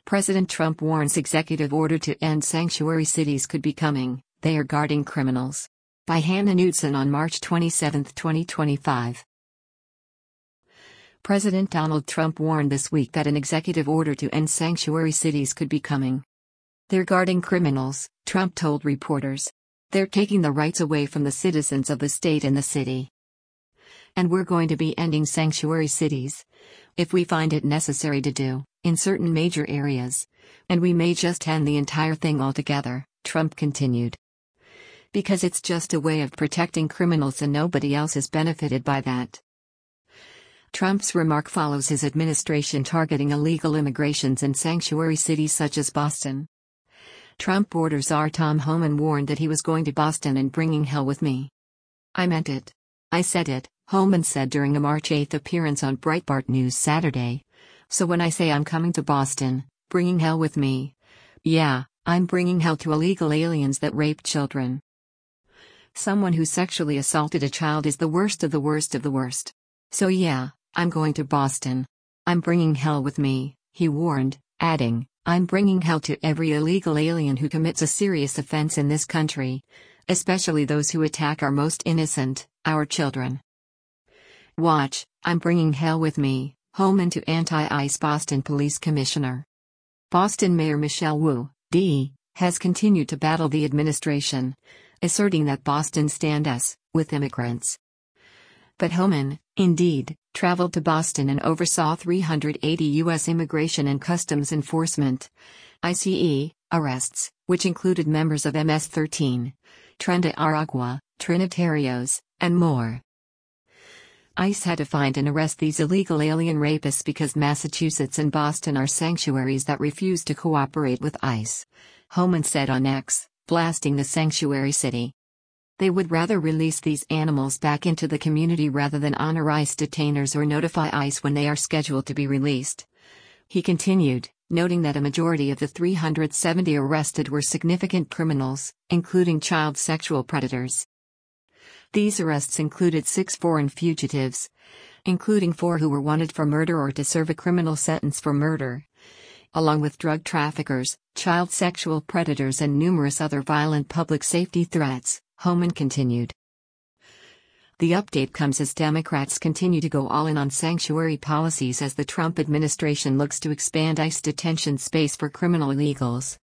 President Trump warns executive order to end sanctuary cities could be coming, they are guarding criminals. By Hannah Knudsen on March 27, 2025. President Donald Trump warned this week that an executive order to end sanctuary cities could be coming. They're guarding criminals, Trump told reporters. They're taking the rights away from the citizens of the state and the city. And we're going to be ending sanctuary cities, if we find it necessary to do, in certain major areas. And we may just end the entire thing altogether, Trump continued. Because it's just a way of protecting criminals and nobody else is benefited by that. Trump's remark follows his administration targeting illegal immigrations in sanctuary cities such as Boston. Trump border czar Tom Homan warned that he was going to Boston and bringing hell with me. I meant it. I said it, Homan said during a March 8 appearance on Breitbart News Saturday. So when I say I'm coming to Boston, bringing hell with me, yeah, I'm bringing hell to illegal aliens that rape children. Someone who sexually assaulted a child is the worst of the worst of the worst. So yeah, I'm going to Boston. I'm bringing hell with me, he warned, adding, I'm bringing hell to every illegal alien who commits a serious offense in this country, especially those who attack our most innocent, our children. Watch, I'm bringing hell with me, Homan to anti-ICE Boston Police Commissioner. Boston Mayor Michelle Wu, D., has continued to battle the administration, asserting that Boston stands with immigrants. But Homan, indeed, traveled to Boston and oversaw 380 U.S. Immigration and Customs Enforcement (ICE) arrests, which included members of MS-13, Tren de Aragua, Trinitarios, and more. ICE had to find and arrest these illegal alien rapists because Massachusetts and Boston are sanctuaries that refuse to cooperate with ICE, Homan said on X, blasting the sanctuary city. They would rather release these animals back into the community rather than honor ICE detainers or notify ICE when they are scheduled to be released. He continued, noting that a majority of the 370 arrested were significant criminals, including child sexual predators. These arrests included 6 foreign fugitives, including 4 who were wanted for murder or to serve a criminal sentence for murder, along with drug traffickers, child sexual predators and numerous other violent public safety threats, Homan continued. The update comes as Democrats continue to go all in on sanctuary policies as the Trump administration looks to expand ICE detention space for criminal illegals.